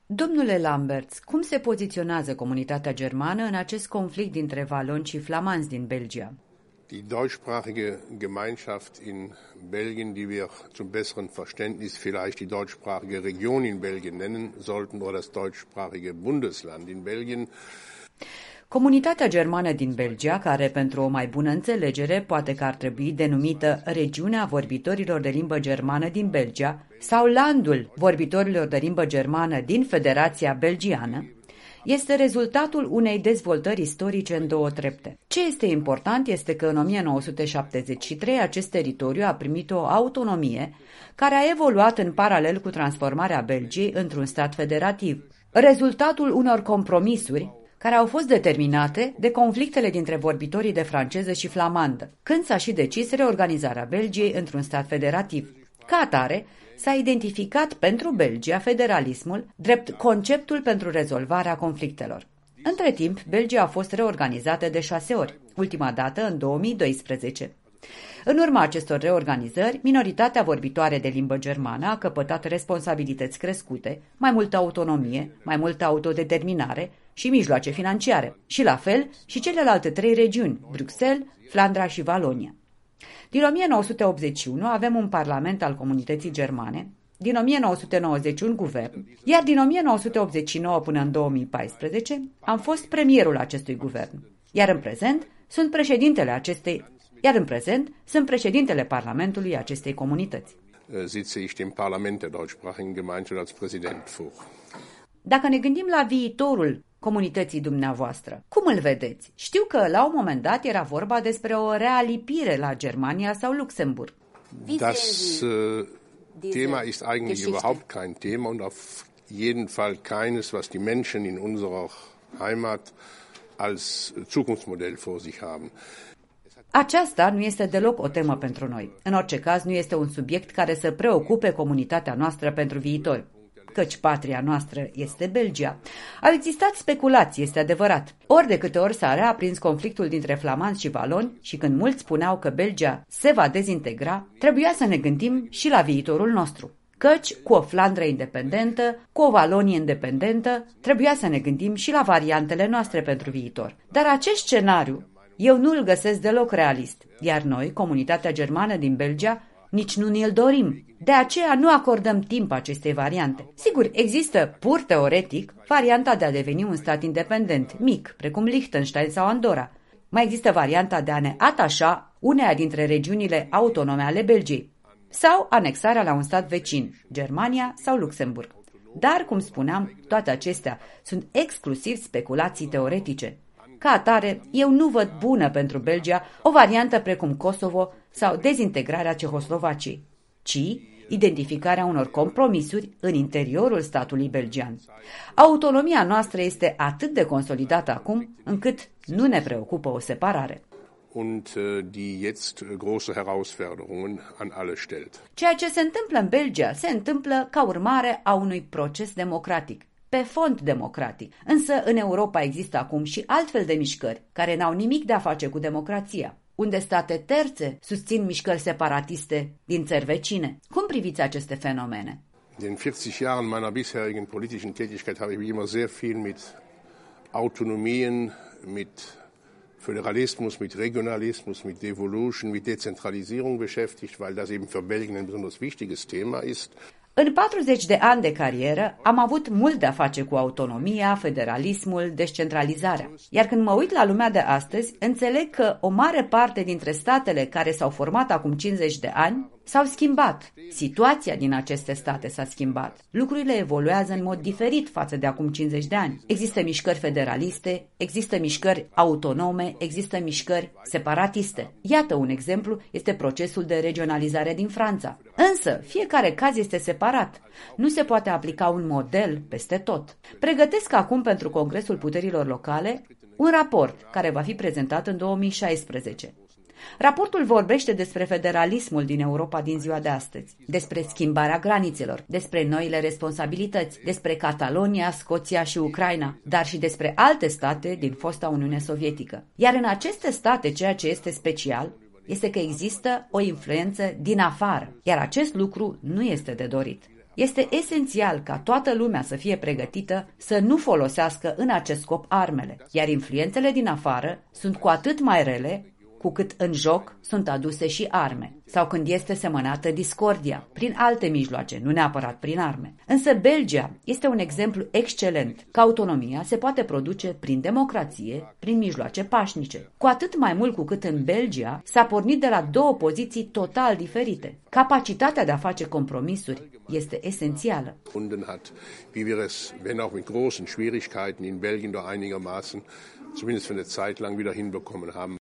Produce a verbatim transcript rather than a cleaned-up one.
Domnule Lamberts, cum se poziționează comunitatea germană în acest conflict dintre valoni și flamanzi din Belgia? Die deutschsprachige Gemeinschaft in Belgien, die wir zum besseren Verständnis vielleicht die deutschsprachige Region in Belgien nennen sollten oder das deutschsprachige Bundesland in Belgien. Comunitatea germană din Belgia, care pentru o mai bună înțelegere poate că ar trebui denumită Regiunea Vorbitorilor de Limbă Germană din Belgia sau Landul Vorbitorilor de Limbă Germană din Federația Belgiană, este rezultatul unei dezvoltări istorice în două trepte. Ce este important este că în o mie nouă sute șaptezeci și trei acest teritoriu a primit o autonomie care a evoluat în paralel cu transformarea Belgiei într-un stat federativ. Rezultatul unor compromisuri care au fost determinate de conflictele dintre vorbitorii de franceză și flamandă, când s-a și decis reorganizarea Belgiei într-un stat federativ. Ca atare, s-a identificat pentru Belgia federalismul drept conceptul pentru rezolvarea conflictelor. Între timp, Belgia a fost reorganizată de șase ori, ultima dată în două mii doisprezece. În urma acestor reorganizări, minoritatea vorbitoare de limbă germană a căpătat responsabilități crescute, mai multă autonomie, mai multă autodeterminare și mijloace financiare, și la fel și celelalte trei regiuni, Bruxelles, Flandra și Valonia. Din o mie nouă sute optzeci și unu avem un parlament al comunității germane, din o mie nouă sute nouăzeci un guvern, iar din o mie nouă sute optzeci și nouă până în două mii paisprezece am fost premierul acestui guvern, iar în prezent sunt președintele acestei iar în prezent sunt președintele Parlamentului acestei comunități. Sitze ich dem Parlament der deutschsprachigen Gemeinschaft als Präsident vor. Dacă ne gândim la viitorul comunității dumneavoastră, cum îl vedeți? Știu că la un moment dat era vorba despre o realipire la Germania sau Luxemburg. Das uh, Thema ist eigentlich überhaupt kein Thema und auf jeden Fall keines, was die Menschen in unserer Heimat als Zukunftsmodell vor sich haben. Aceasta nu este deloc o temă pentru noi. În orice caz, nu este un subiect care să preocupe comunitatea noastră pentru viitor, căci patria noastră este Belgia. Au existat speculații, este adevărat. Ori de câte ori s-a reaprins conflictul dintre flamanzi și valoni și când mulți spuneau că Belgia se va dezintegra, trebuia să ne gândim și la viitorul nostru. Căci, cu o Flandră independentă, cu o Valonie independentă, trebuia să ne gândim și la variantele noastre pentru viitor. Dar acest scenariu eu nu îl găsesc deloc realist, iar noi, comunitatea germană din Belgia, nici nu ni-l dorim. De aceea nu acordăm timp acestei variante. Sigur, există, pur teoretic, varianta de a deveni un stat independent, mic, precum Liechtenstein sau Andorra. Mai există varianta de a ne atașa uneia dintre regiunile autonome ale Belgiei, sau anexarea la un stat vecin, Germania sau Luxemburg. Dar, cum spuneam, toate acestea sunt exclusiv speculații teoretice. Ca atare, eu nu văd bună pentru Belgia o variantă precum Kosovo sau dezintegrarea Cehoslovaciei, ci identificarea unor compromisuri în interiorul statului belgian. Autonomia noastră este atât de consolidată acum, încât nu ne preocupă o separare. Und die jetzt große Herausforderungen an alle stellt. Ceea ce se întâmplă în Belgia se întâmplă ca urmare a unui proces democratic, pe fond democratic. Însă în Europa există acum și altfel de mișcări care n-au nimic de a face cu democrația, unde state terțe susțin mișcări separatiste din țări vecine. Cum priviți aceste fenomene? In vierzig Jahren meiner bisherigen politischen Tätigkeit habe ich mich immer sehr viel mit Autonomien, mit Föderalismus, mit Regionalismus, mit Devolution, mit Dezentralisierung beschäftigt, weil das eben für Belgien ein besonders wichtiges Thema ist. În patruzeci de ani de carieră am avut mult de a face cu autonomia, federalismul, descentralizarea. Iar când mă uit la lumea de astăzi, înțeleg că o mare parte dintre statele care s-au format acum cincizeci de ani s-au schimbat. Situația din aceste state s-a schimbat. Lucrurile evoluează în mod diferit față de acum cincizeci de ani. Există mișcări federaliste, există mișcări autonome, există mișcări separatiste. Iată un exemplu, este procesul de regionalizare din Franța. Însă, fiecare caz este separat. Nu se poate aplica un model peste tot. Pregătesc acum pentru Congresul Puterilor Locale un raport care va fi prezentat în două mii șaisprezece. Raportul vorbește despre federalismul din Europa din ziua de astăzi, despre schimbarea granițelor, despre noile responsabilități, despre Catalonia, Scoția și Ucraina, dar și despre alte state din fosta Uniune Sovietică. Iar în aceste state, ceea ce este special este că există o influență din afară, iar acest lucru nu este de dorit. Este esențial ca toată lumea să fie pregătită să nu folosească în acest scop armele, iar influențele din afară sunt cu atât mai rele cu cât în joc sunt aduse și arme, sau când este semănată discordia, prin alte mijloace, nu neapărat prin arme. Însă Belgia este un exemplu excelent că autonomia se poate produce prin democrație, prin mijloace pașnice. Cu atât mai mult cu cât în Belgia s-a pornit de la două poziții total diferite. Capacitatea de a face compromisuri este esențială. Hat, wie wir es, wenn auch mit großen Schwierigkeiten in Belgien doch einigermaßen, zumindest für eine Zeit lang wieder hinbekommen haben.